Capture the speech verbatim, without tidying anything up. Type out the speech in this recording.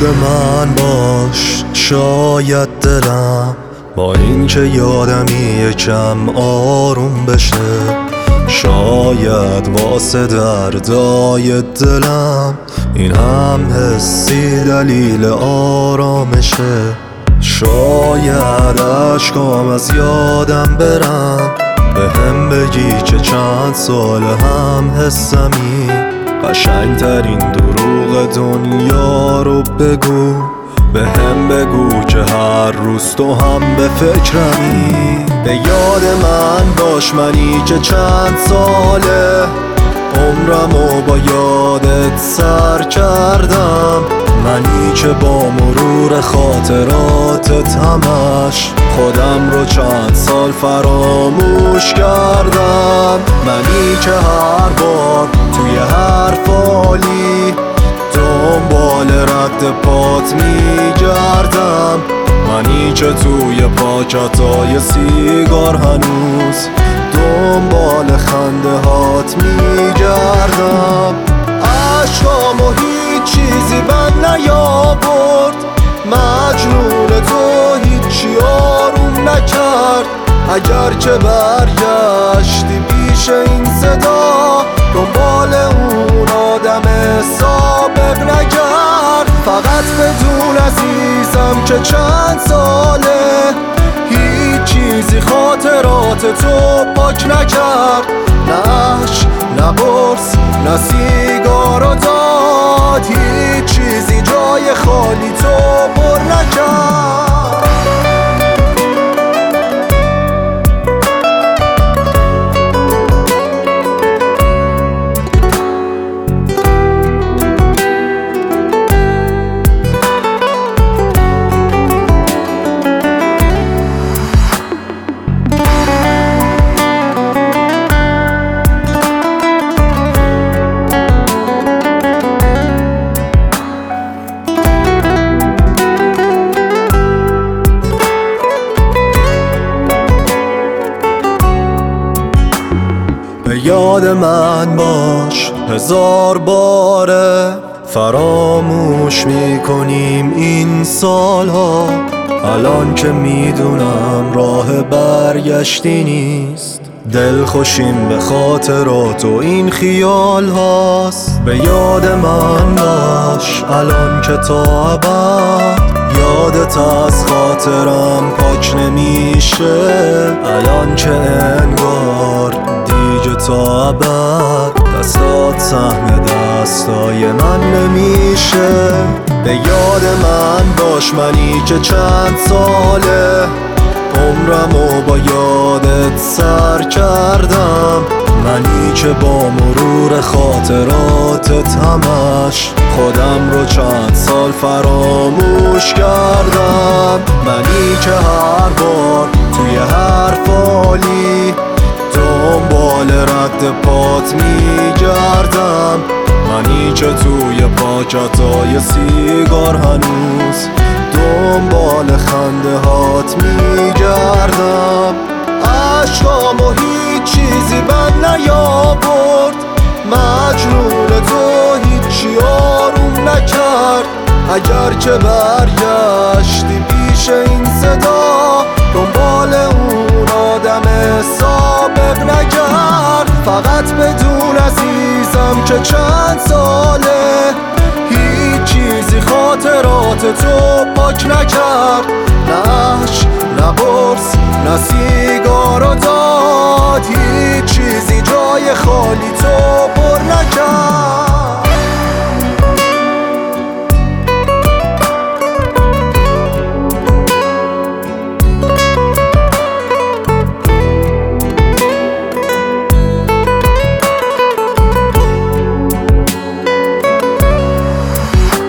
من باش شاید دلم با این که یادمی یکم آروم بشه، شاید واسه دردای دلم این هم حسی دلیل آرامشه. شاید عشقام از یادم برن، به هم بگی که چند سال هم حسمی. قشنگترین دروغ دنیا رو بگو، به هم بگو که هر روز تو هم به فکرمی. به یاد من باش منی که چند ساله عمرمو با یادت سر کردم، منی که با مرور خاطراتت همش خودم رو چند سال فراموش کردم. منی که هر بار توی هر فالی دنبال رد پات میگردم، منی که توی پاکتای سیگار هنوز دنبال خنده هات میگردم. عشقامو هیچ چیزی من نیاورد، مجنون تو هیچی آروم نکرد. اگر که برگشتی پیش این صدا دنبال اون آدم سابق نگرد. فقط بدون عزیزم که چند ساله هیچ چیزی خاطرات تو پاک نکرد. نه عشق نه قرص نه سیگار و داد، هیچ چیزی جای خالی تو پر نکرد. به یاد من باش هزار باره، فراموش میکنیم این سالها. الان که میدونم راه برگشتی نیست، دل خوشیم به خاطرات و این خیال هاست. به یاد من باش الان که تا ابد یادت از خاطرم پاک نمیشه. الان که انگار دیگه تا ابد دستات سهم دستای من نمیشه. به یاد من باش منی که چند ساله عمرمو با یادت سر کردم، منی که با مرور خاطراتت همش خودم رو چند سال فراموش کردم. منی که هر بار توی هر فالی دنبال رد پات میگردم، منی که توی پاکتای سیگار هنوز دنبال خنده هات میگردم. عشقامو هیچ چیزی من نیاورد، مجنون تو هیچی آروم نکرد. اگر که برگشتی پیش این صدا دنبال اون آدم سابق نگرد. فقط بدون عزیزم که چند ساله هیچ چیزی خاطرات تو پاک نکرد. نه عشق نه قرص نه سیگار و داد، هیچ چیزی جای خاطرات